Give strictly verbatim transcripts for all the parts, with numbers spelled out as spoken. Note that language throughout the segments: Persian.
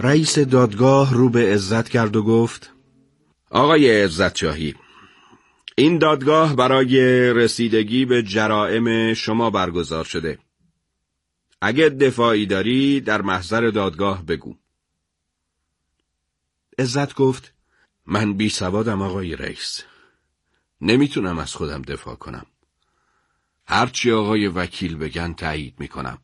رئیس دادگاه رو به عزت کرد و گفت: آقای عزت شاهی، این دادگاه برای رسیدگی به جرائم شما برگزار شده. اگه دفاعی داری در محضر دادگاه بگو. عزت گفت: من بی سوادم آقای رئیس. نمیتونم از خودم دفاع کنم. هرچی آقای وکیل بگن تایید میکنم.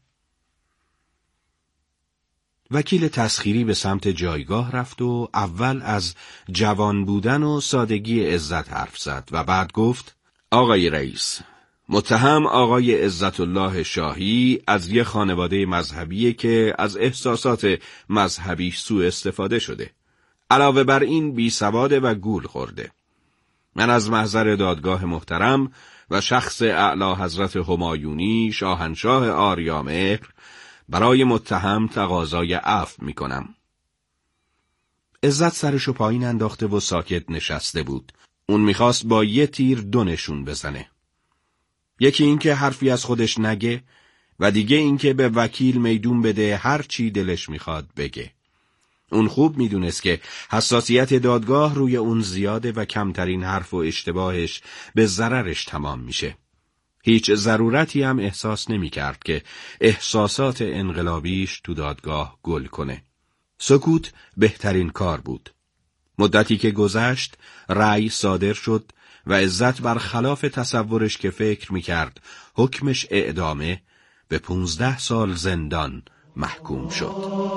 وکیل تسخیری به سمت جایگاه رفت و اول از جوان بودن و سادگی عزت حرف زد و بعد گفت: آقای رئیس، متهم آقای عزت الله شاهی از یک خانواده مذهبیه که از احساسات مذهبی سوء استفاده شده. علاوه بر این بی سواده و گول خورده. من از محضر دادگاه محترم و شخص اعلی حضرت همایونی شاهنشاه آریامهر برای متهم تقاضای عفو می کنم. عزت سرشو پایین انداخته و ساکت نشسته بود. اون میخواست با یه تیر دو نشون بزنه. یکی این که حرفی از خودش نگه و دیگه این که به وکیل میدون بده هر چی دلش میخواد بگه. اون خوب میدونست که حساسیت دادگاه روی اون زیاده و کمترین حرف و اشتباهش به ضررش تمام میشه. هیچ ضرورتی هم احساس نمیکرد که احساسات انقلابیش تو دادگاه گل کنه. سکوت بهترین کار بود. مدتی که گذشت رأی صادر شد و عزت برخلاف تصورش که فکر میکرد حکمش اعدامه به پونزده سال زندان محکوم شد.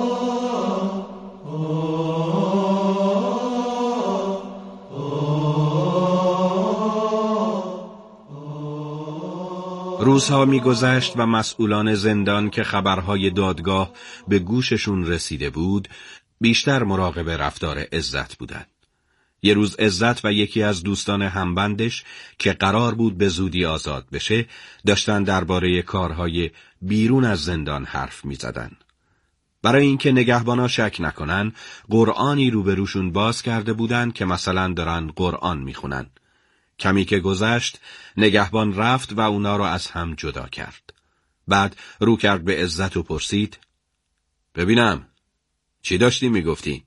روزها می‌گذشت و مسئولان زندان که خبرهای دادگاه به گوششون رسیده بود، بیشتر مراقب رفتار عزت بودند. یه روز عزت و یکی از دوستان همبندش که قرار بود به زودی آزاد بشه، داشتن درباره کارهای بیرون از زندان حرف می‌زدن. برای اینکه نگهبانا شک نکنن، قرآنی روبروشون باز کرده بودن که مثلا دارن قرآن میخونن. کمی که گذشت، نگهبان رفت و اونا رو از هم جدا کرد. بعد رو کرد به عزت و پرسید: ببینم، چی داشتی میگفتی؟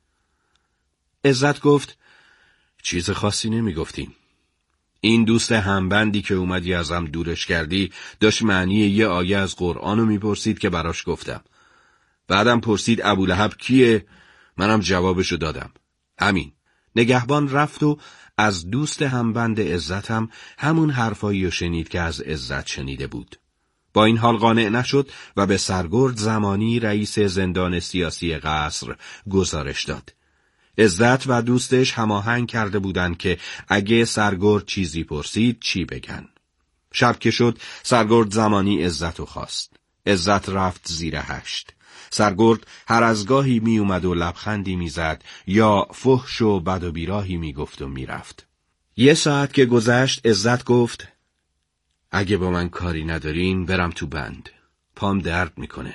عزت گفت: چیز خاصی نمیگفتیم. این دوست همبندی که اومدی ازم دورش کردی داشت معنی یه آیه از قرآن رو میپرسید که براش گفتم. بعدم پرسید ابولهب کیه؟ منم جوابشو دادم. همین. نگهبان رفت و از دوست همبند عزت هم همون حرفایی رو شنید که از عزت شنیده بود. با این حال قانع نشد و به سرگرد زمانی رئیس زندان سیاسی قصر گزارش داد. عزت و دوستش هماهنگ کرده بودند که اگه سرگرد چیزی پرسید چی بگن. شب که شد سرگرد زمانی عزت رو خواست. عزت رفت زیر هشت. سرگرد هر از گاهی می اومد و لبخندی می زد یا فحش و بد و بیراهی می گفت و می رفت. یه ساعت که گذشت عزت گفت: اگه با من کاری ندارین برم تو بند. پام درد میکنه.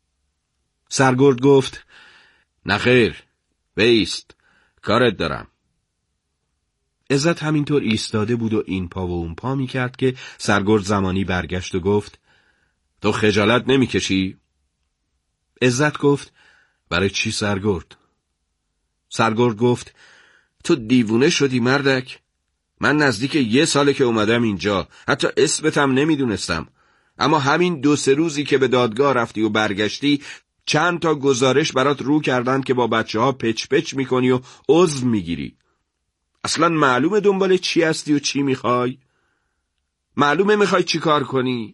سرگرد گفت: نخیر، بایست، کارت دارم. عزت همینطور ایستاده بود و این پا و اون پا می کرد که سرگرد زمانی برگشت و گفت: تو خجالت نمی کشی؟ عزت گفت: برای چی سرگرد؟ سرگرد گفت: تو دیوونه شدی مردک؟ من نزدیک یه ساله که اومدم اینجا، حتی اسمتم نمیدونستم. اما همین دو سه روزی که به دادگاه رفتی و برگشتی چند تا گزارش برات رو کردن که با بچه ها پچ پچ میکنی و عضو میگیری. اصلا معلومه دنبال چی هستی و چی میخوای؟ معلومه میخوای چی کار کنی؟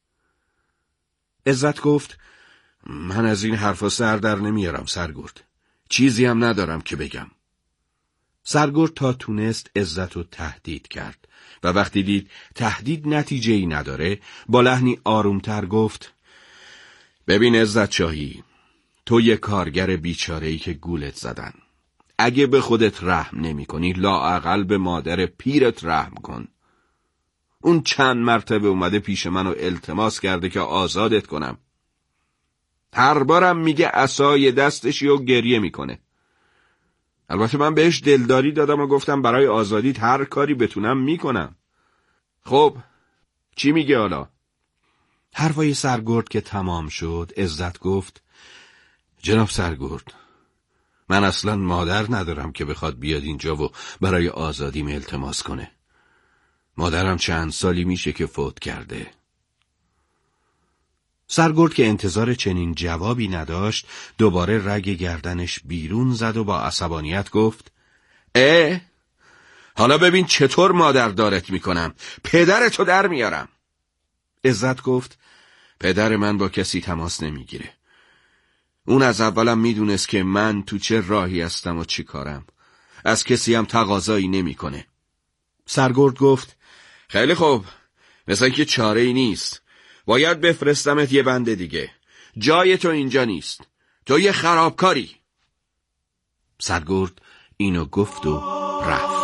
عزت گفت: من از این حرفا سر در نمیارم سرگرد. چیزی هم ندارم که بگم. سرگرد تا تونست عزت رو تهدید کرد و وقتی دید تهدید نتیجه‌ای نداره با لحنی آرومتر گفت: ببین عزت شاهی، تو یه کارگر بیچاره‌ای که گولت زدن. اگه به خودت رحم نمی کنی لااقل به مادر پیرت رحم کن. اون چند مرتبه اومده پیش من و التماس کرده که آزادت کنم. هر بارم میگه عصای دستشی و گریه میکنه. البته من بهش دلداری دادم و گفتم برای آزادیت هر کاری بتونم میکنم. خب چی میگه حالا؟ حرفای سرگرد که تمام شد عزت گفت: جناب سرگرد، من اصلا مادر ندارم که بخواد بیاد اینجا و برای آزادیم التماس کنه. مادرم چند سالی میشه که فوت کرده. سرگرد که انتظار چنین جوابی نداشت دوباره رگ گردنش بیرون زد و با عصبانیت گفت: اه؟ حالا ببین چطور مادر دارت میکنم. پدرتو در میارم. عزت گفت: پدر من با کسی تماس نمیگیره. اون از اولم میدونست که من تو چه راهی هستم و چی کارم. از کسی هم تقاضایی نمیکنه. سرگرد گفت: خیلی خوب، مثلا که چاره ای نیست. باید بفرستمت یه بند دیگه. جای تو اینجا نیست. تو یه خرابکاری. سرگرد اینو گفت و رفت.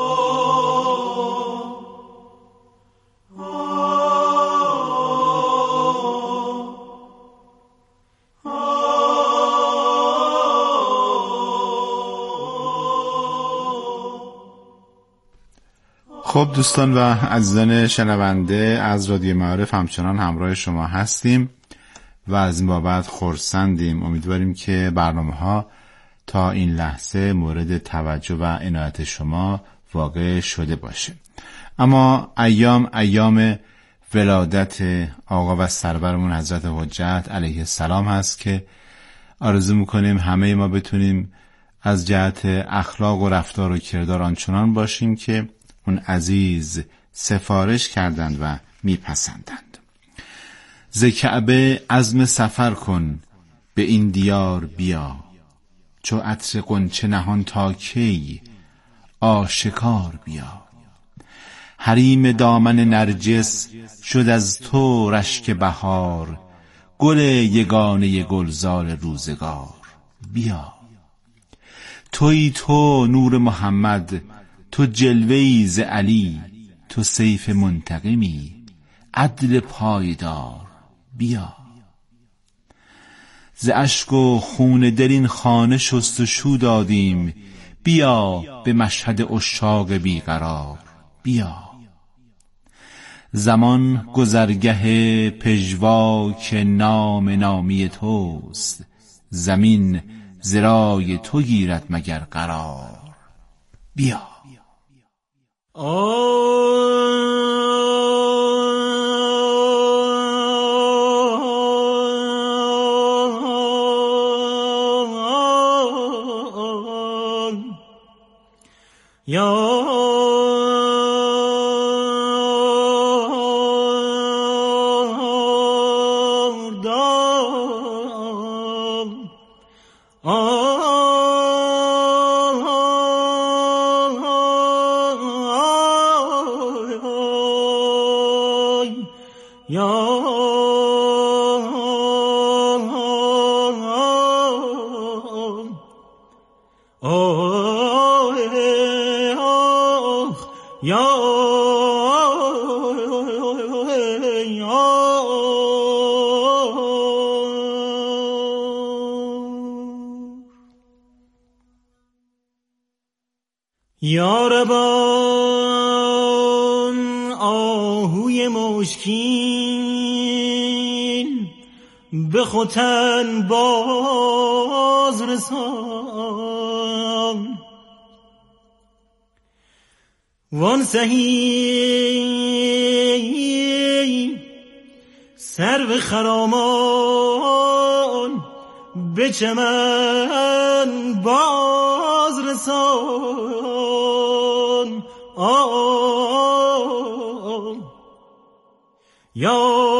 خب دوستان و عزیزان شنونده از رادیو معارف همچنان همراه شما هستیم و از این بابت خرسندیم. امیدواریم که برنامه ها تا این لحظه مورد توجه و عنایت شما واقع شده باشه. اما ایام ایام ولادت آقا و سرورمون حضرت حجت علیه السلام هست که آرزو میکنیم همه ما بتونیم از جهت اخلاق و رفتار و کردار آنچنان باشیم که اون عزیز سفارش کردند و میپسندند. ز کعبه عزم سفر کن به این دیار بیا، چو عطر غنچه نهان تا کی آشکار بیا. حریم دامن نرجس شد از تو رشک بهار، گل یگانه گلزار روزگار بیا. تویی تو نور محمد، تو جلوه‌ای ز علی، تو سیف منتقمی عدل پایدار بیا. ز اشک و خون دل این خانه شست و شو دادیم، بیا به مشهد عشاق بیقرار بیا. زمان گذرگه پژواک نام نامی توست، زمین ز رای تو گیرد مگر قرار بیا. یاربان آهوی مشکین به خوتن باز رسان، وان سهی سرو خرامان به چمن باز رسان. آه یا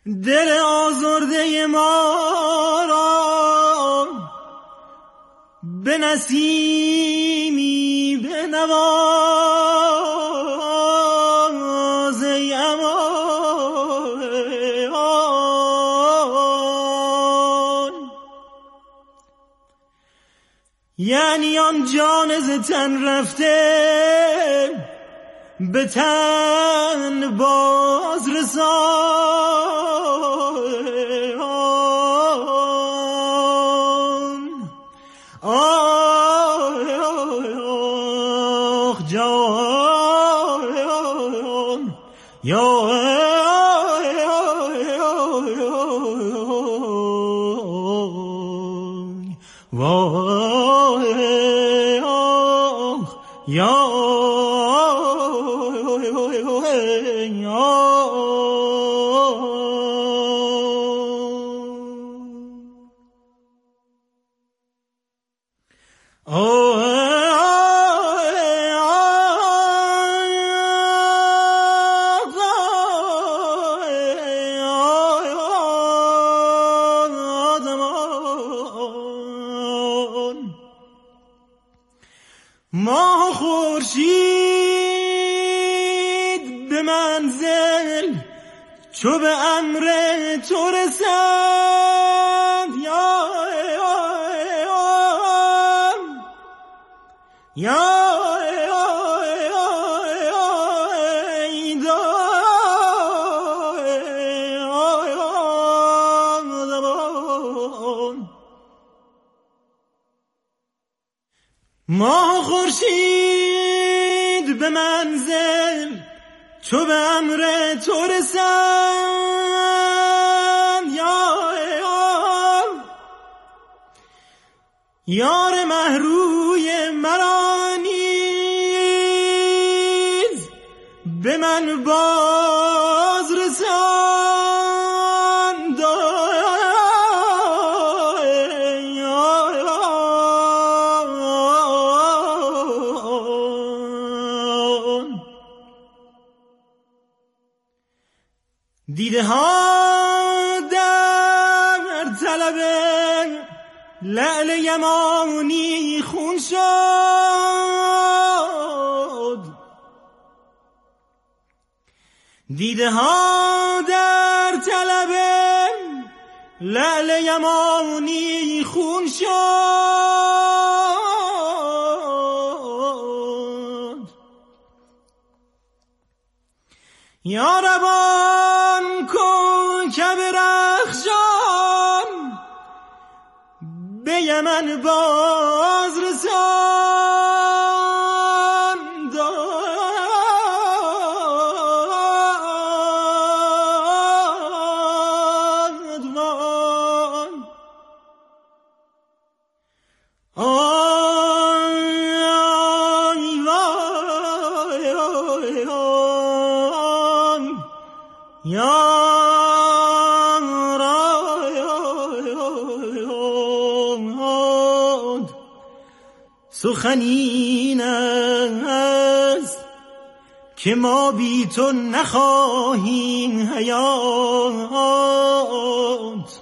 دل آزرده ما را به نسیمی بنواز ای امان. یعنی آن جان ز تن رفته به تن باز رسان. آه جان یا یا ما خورشید به منزل چو به امر تو رسند یا یا ما خورشید به منزل چو به امر تو رسند یا یار محروی مرا نیز به من باز رسند. دیده ها در طلب لعل یمانی خون شد. دیده ها در طلب لعل یمانی خون شد. یا ربان کن که برخشان به یمن باز رساند. سخنین است که ما بی تو نخواهیم حیات.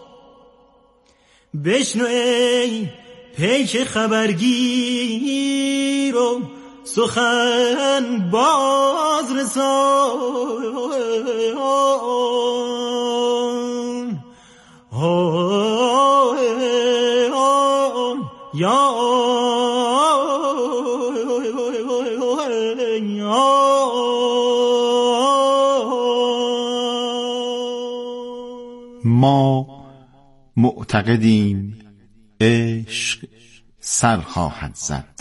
بشنو ای پیک خبرگیر و سخن باز رسان. یا ما معتقدیم عشق سر خواهد زد،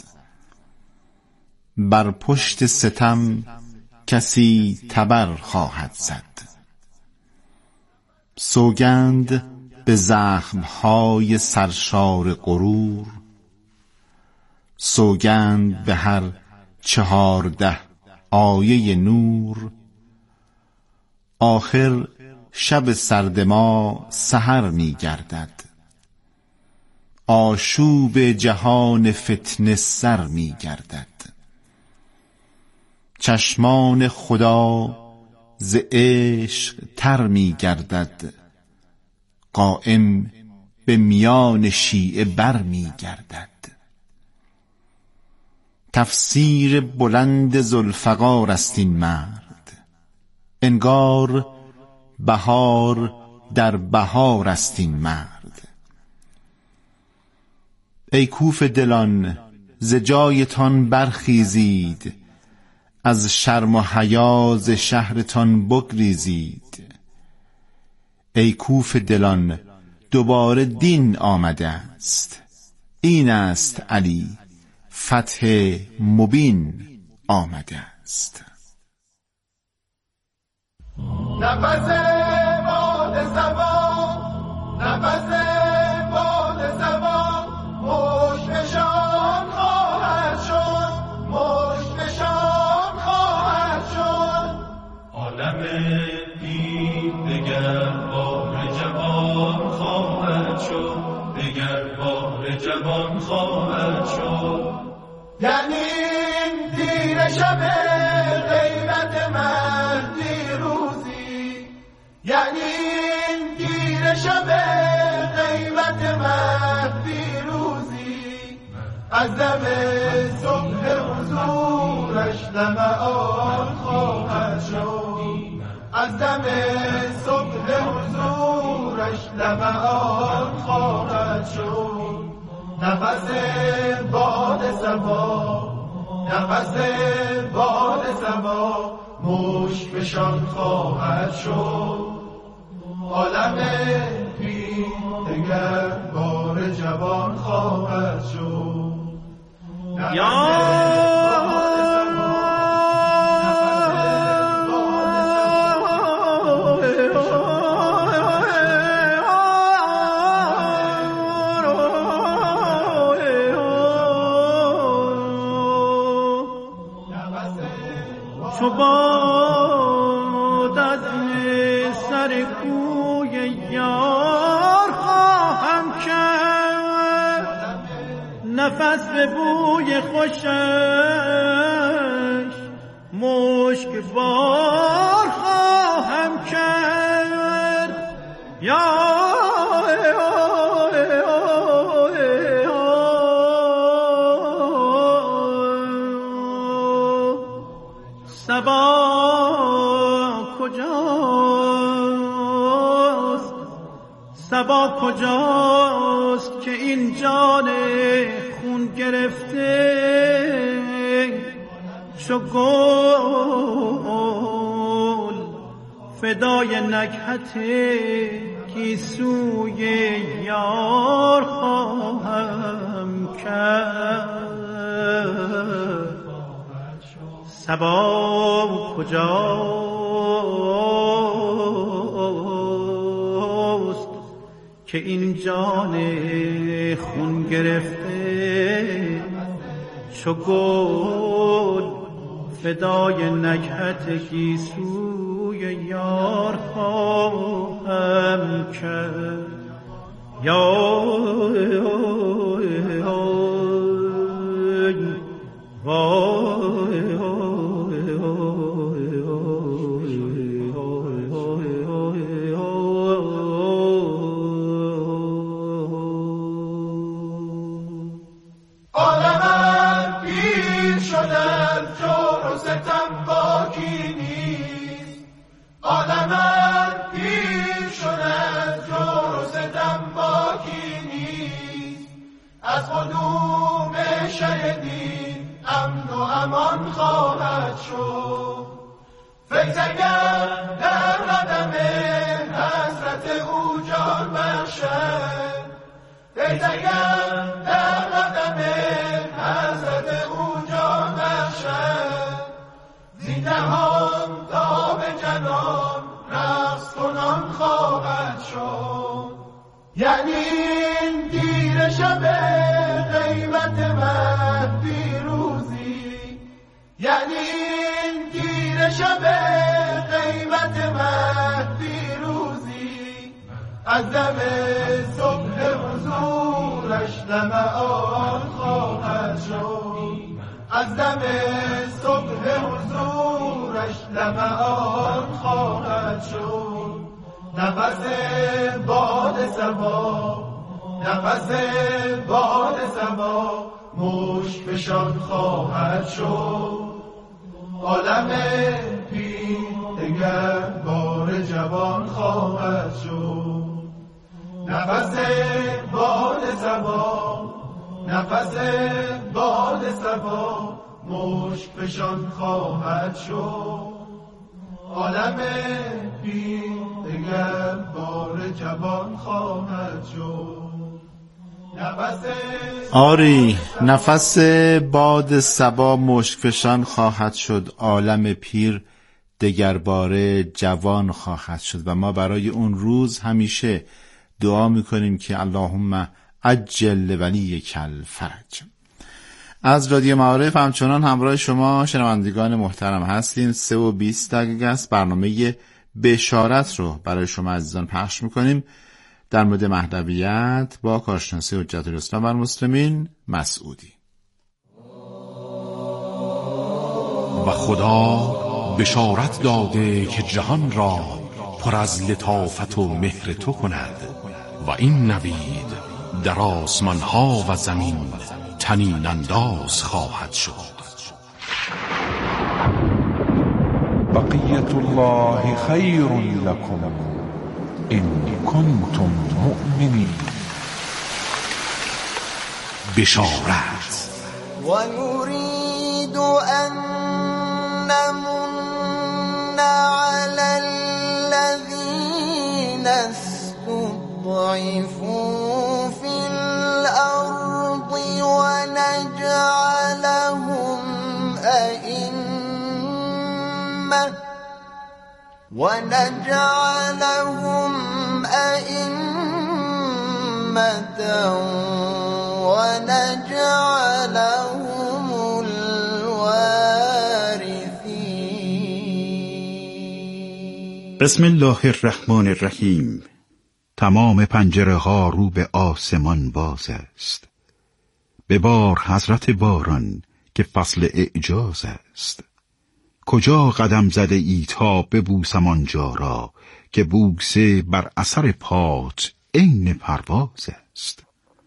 بر پشت ستم کسی تبر خواهد زد. سوگند به زخمهای سرشار غرور، سوگند به هر چهارده آیه نور. آخر شب سرد ما سحر می گردد، آشوب جهان فتنه سر می گردد. چشمان خدا ز عشق تر می گردد، قائم به میان شیعه بر می گردد. تفسیر بلند ذوالفقار است این مرد، انگار بهار در بهار است این مرد. ای کوفه دلان ز جایتان برخیزید، از شرم و حیا ز شهرتان بگریزید. ای کوفه دلان دوباره دین آمده است، این است علی فتح مبین آمده است. نفس باد زبان، نفس باد زبان، مشکشان خواهد شد، مشکشان خواهد شد. عالم دین دگر بار جوان خواهد شد، دگر بار جوان خواهد شد. یعنی این تیره شب غیبت مهدی روزی، یعنی این تیره شب غیبت مهدی روزی، از دم صبح حضورش لمعان خواهد شد، از دم صبح حضورش لمعان خواهد شد. نفس باد صبا، نفس باد صبا، مشکشان خواهد شد. عالم دین دگر بار جوان خواهد شد. یا چو باد از سر کوی یار خواهم کرد، نفس به بوی خوشش مشک بار خواهم کرد. یا صبا کجاست، صبا کجاست که این جان خون گرفته چو گل فدای نکهت گیسوی یار خواهم کرد. صبا کجاست که این جان خون گرفته چو گل فدای نکهت گیسوی یار خواهم کرد. یا وای عالم پیر شدن جور و ستم باکی نیست، عالم پیر شدن جور و ستم باکی نیست. از قدوم شهدین امن و امان خواهد شد. فیض اگر در قدم حضرت او جان بخشد، فیض اگر در قدم حضرت او جان بخشد، زین جهان تا به جنان رقص کنان خواهد شد. یعنی این تیره شب غیبت مهدی روزی، یعنی این تیره شب غیبت مهدی روزی، از دم صبح حضورش لمعان خواهد شد، از دم صبح حضورش لمعان خواهد نفس باد صبا، نفس باد صبا مشک فشان خواهد شد. عالم پیر دگر بار جوان خواهد شد. نفس باد صبا، نفس باد صبا مشک فشان خواهد شد. عالم پیر دگر بار جوان خواهد شد. آری نفس باد صبا مشکفشان خواهد شد، عالم پیر دگرباره جوان خواهد شد. و ما برای اون روز همیشه دعا میکنیم که اللهم عجل ولیک الفرج. از رادیو معارف همچنان همراه شما شنوندگان محترم هستیم. سه و بیست دقیقه است. برنامه بشارت رو برای شما عزیزان پخش میکنیم در مورد مهدویت با کارشناسی حجت الاسلام والمسلمین مسعودی. و خدا بشارت داده که جهان را پر از لطافت و مهر تو کند و این نوید در آسمان ها و زمین طنین انداز خواهد شد. بقیت الله خیر لکم این کنتم مؤمنین. بشارت. و نريد ان نمن على الذين استضعفوا في الارض ونجعلهم ائمه ونجعلهم أئمة ونجعلهم الوارثين. بسم الله الرحمن الرحیم. تمام پنجره ها رو به آسمان باز است. ببار حضرت باران که فصل اعجاز است. کجا قدم زده ای تا ببوسم آنجا را که بوسه بر اثر پات عین پرواز است.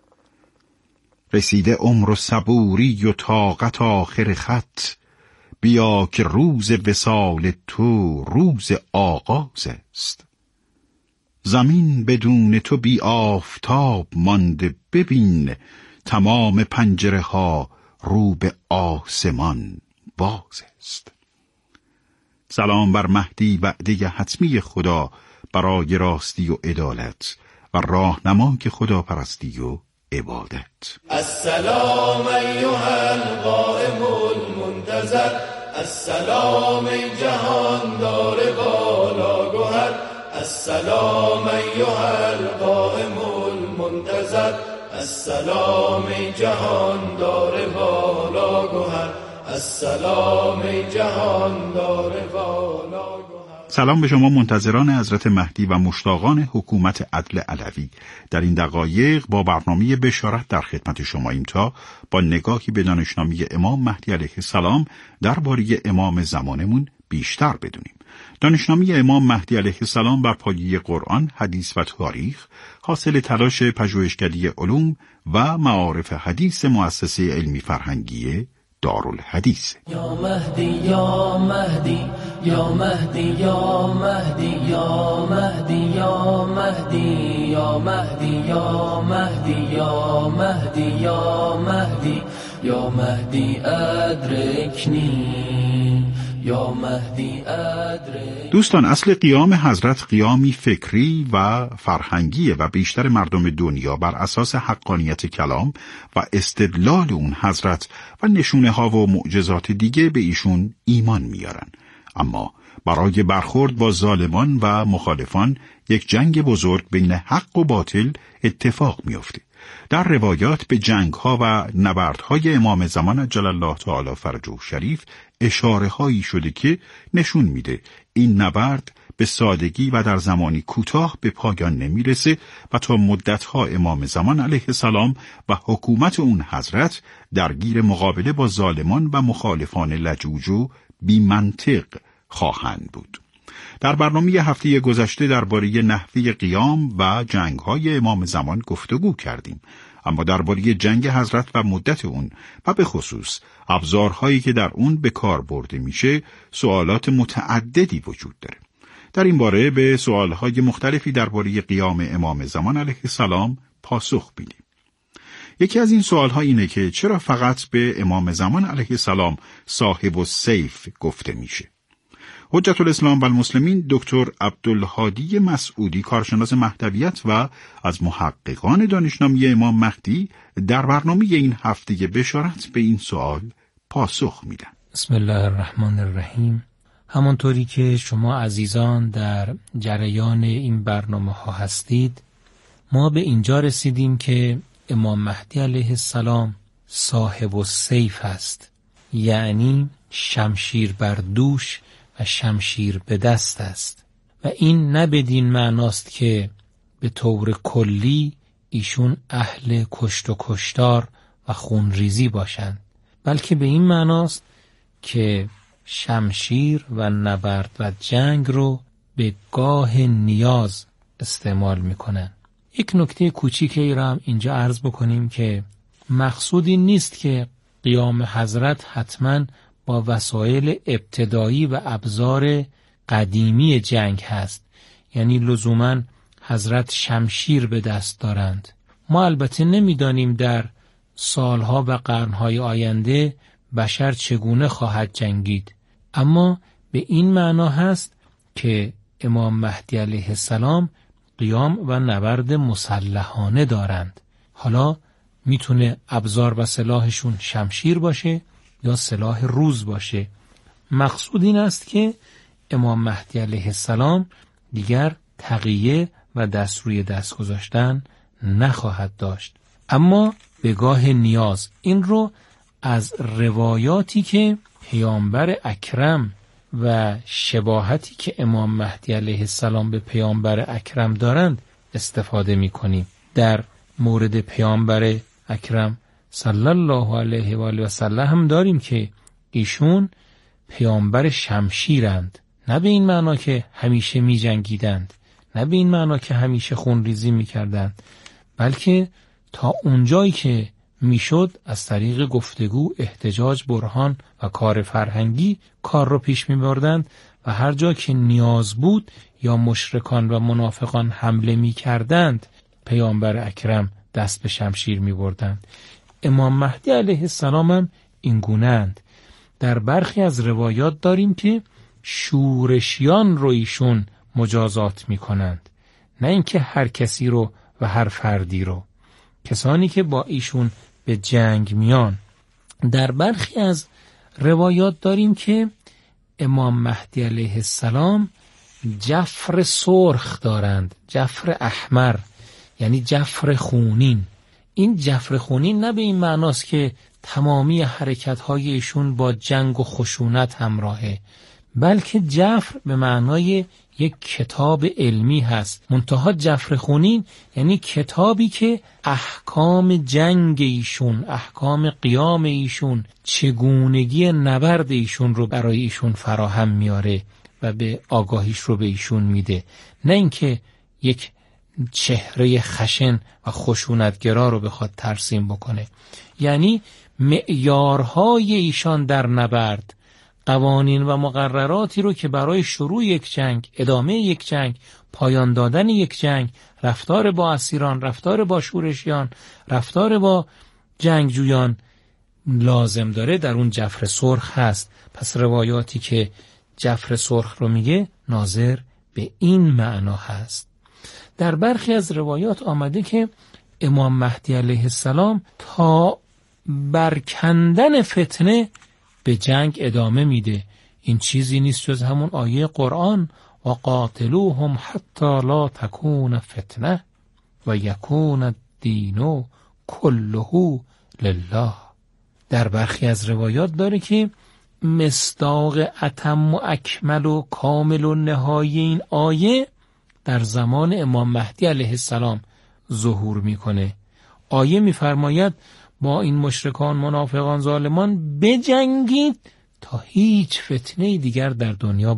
رسیده عمر و صبوری و طاقت آخر خط، بیا که روز وصال تو روز آغاز است. زمین بدون تو بی آفتاب مانده، ببین تمام پنجره ها رو به آسمان باز است. سلام بر مهدی وعده حتمی خدا برای راستی و عدالت و راهنمای خداپرستی و عبادت. السلام ایها القائم المنتظر، السلام ای جهان دار بالا گوهر، السلام ایها القائم المنتظر، السلام ای جهان دار بالا گوهر، السلام ای جهان دار بالا گوهر. سلام به شما منتظران حضرت مهدی و مشتاقان حکومت عدل علوی. در این دقایق با برنامه بشارت در خدمت شماییم تا با نگاهی به دانشنامه امام مهدی علیه السلام درباره امام زمانمون بیشتر بدونیم. دانشنامه امام مهدی علیه السلام بر پایه قرآن، حدیث و تاریخ، حاصل تلاش پژوهشگری علوم و معارف حدیث مؤسسه علمی فرهنگی دارالحدیث. یا مهدی یا مهدی یا مهدی یا مهدی یا مهدی یا مهدی یا مهدی یا مهدی یا مهدی یا مهدی یا مهدی ادرکنی یا مهدی ادرک. دوستان، اصل قیام حضرت قیامی فکری و فرهنگیه و بیشتر مردم دنیا بر اساس حقانیت کلام و استدلال اون حضرت و نشونه ها و معجزات دیگه به ایشون ایمان میارن. اما برای برخورد با ظالمان و مخالفان یک جنگ بزرگ بین حق و باطل اتفاق میفته. در روایات به جنگ ها و نبردهای امام زمان عجل الله تعالی فرجه شریف اشاره هایی شده که نشون میده این نبرد به سادگی و در زمانی کوتاه به پایان نمیرسه و تا مدتها امام زمان علیه السلام و حکومت اون حضرت درگیر مقابله با ظالمان و مخالفان لجوج و بی منطق خواهند بود. در برنامه هفته گذشته درباره نحوه قیام و جنگ‌های امام زمان گفتگو کردیم، اما درباره جنگ حضرت و مدت اون و به خصوص ابزارهایی که در اون به کار برده میشه سوالات متعددی وجود داره. در این باره به سوالهای مختلفی درباره قیام امام زمان علیه السلام پاسخ میدیم. یکی از این سوالها اینه که چرا فقط به امام زمان علیه السلام صاحب السیف گفته میشه؟ حجت الاسلام و المسلمین دکتر عبدالهادی مسعودی، کارشناس مهدویت و از محققان دانشنامه امام مهدی، در برنامه این هفته بشارت به این سوال پاسخ میدن. بسم الله الرحمن الرحیم. همانطوری که شما عزیزان در جریان این برنامه ها هستید، ما به اینجا رسیدیم که امام مهدی علیه السلام صاحب السیف است، یعنی شمشیر بر دوش و شمشیر به دست است. و این نه بدین معناست که به طور کلی ایشون اهل کشت و کشتار و خونریزی باشند، بلکه به این معناست که شمشیر و نبرد و جنگ رو به گاه نیاز استعمال میکنن. یک نکته کوچیکی را هم اینجا عرض بکنیم که مقصود این نیست که قیام حضرت حتما با وسایل ابتدایی و ابزار قدیمی جنگ هست، یعنی لزوما حضرت شمشیر به دست دارند. ما البته نمیدانیم در سالها و قرنهای آینده بشر چگونه خواهد جنگید، اما به این معنا هست که امام مهدی علیه السلام قیام و نبرد مسلحانه دارند. حالا میتونه ابزار و سلاحشون شمشیر باشه یا سلاح روز باشه. مقصود این است که امام مهدی علیه السلام دیگر تقیه و دست روی دست گذاشتن نخواهد داشت، اما به گاه نیاز. این رو از روایاتی که پیامبر اکرم و شباهتی که امام مهدی علیه السلام به پیامبر اکرم دارند استفاده می کنیم. در مورد پیامبر اکرم صلی الله علیه و آله و سلم هم داریم که ایشون پیامبر شمشیرند، نه به این معنا که همیشه می جنگیدند، نه به این معنا که همیشه خونریزی می کردند، بلکه تا اونجایی که میشد از طریق گفتگو، احتجاج، برهان و کار فرهنگی کار رو پیش می بردند و هر جا که نیاز بود یا مشرکان و منافقان حمله می کردند پیامبر اکرم دست به شمشیر می بردند. امام مهدی علیه السلام هم این گونه‌اند. در برخی از روایات داریم که شورشیان رو ایشون مجازات می کنند، نه اینکه هر کسی رو و هر فردی رو، کسانی که با ایشون به جنگ میان. در برخی از روایات داریم که امام مهدی علیه السلام جفر سرخ دارند، جفر احمر یعنی جفر خونین. این جفر خونین نه به این معناست که تمامی حرکت‌های ایشون با جنگ و خشونت همراهه، بلکه جفر به معنای یک کتاب علمی هست. منتها جفر خونین یعنی کتابی که احکام جنگ ایشون، احکام قیام ایشون، چگونگی نبرد ایشون رو برای ایشون فراهم میاره و به آگاهیش رو به ایشون میده، نه اینکه یک چهره خشن و خشونتگرا رو بخواد ترسیم بکنه. یعنی معیارهای ایشان در نبرد، قوانین و مقرراتی رو که برای شروع یک جنگ، ادامه یک جنگ، پایان دادن یک جنگ، رفتار با اسیران، رفتار با شورشیان، رفتار با جنگجویان لازم داره، در اون جفر سرخ هست. پس روایاتی که جفر سرخ رو میگه ناظر به این معنا هست. در برخی از روایات آمده که امام مهدی علیه السلام تا برکندن فتنه به جنگ ادامه میده. این چیزی نیست جز همون آیه قرآن و قاتلوهم حتی لا تکون فتنه و یکون الدین کله لله. در برخی از روایات داره که مصداق اتم و اکمل و کامل و نهایی این آیه در زمان امام مهدی علیه السلام ظهور میکنه. آیه میفرماید با این مشرکان، منافقان، ظالمان بجنگید تا هیچ فتنه دیگر در دنیا